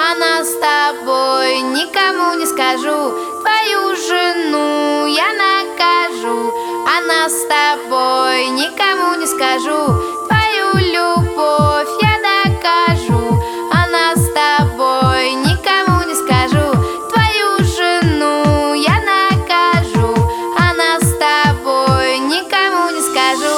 а нас с тобой никому не скажу. Твою жену я накажу, а нас с тобой никому не скажу. Твою любовь я докажу, а нас с тобой никому не скажу. Твою жену я накажу, а нас с тобой никому не скажу.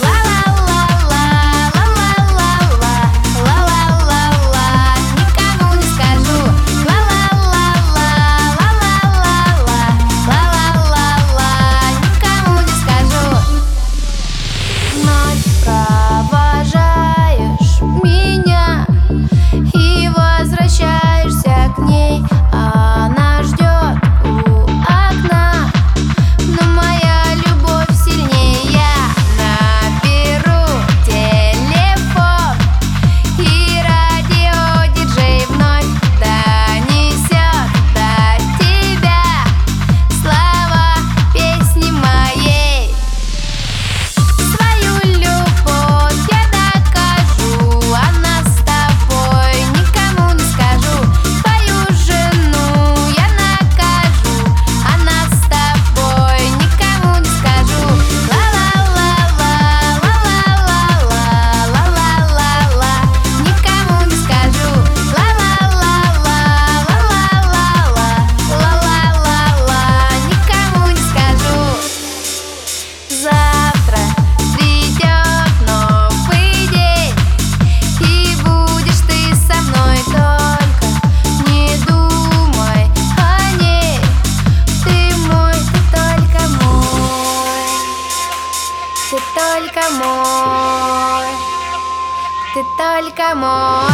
Провожаешь меня и возвращаешься к ней, она ждет у окна, но моя любовь сильнее. Я наберу телефон, и радиодиджей вновь донесет до тебя слова песни моей. Свою любовь я докажу, а нас с тобой никому не скажу. Твою жену я накажу, а нас с тобой никому не скажу. Ла-ла-ла-ла, ла-ла-ла-ла, ла-ла-ла-ла, никому не скажу. Ла-ла-ла-ла, ла-ла-ла-ла, ла-ла-ла-ла, никому не скажу. Завтра придет новый день, и будешь ты со мной, только не думай о ней. Ты мой, ты только мой, ты только мой, ты только мой.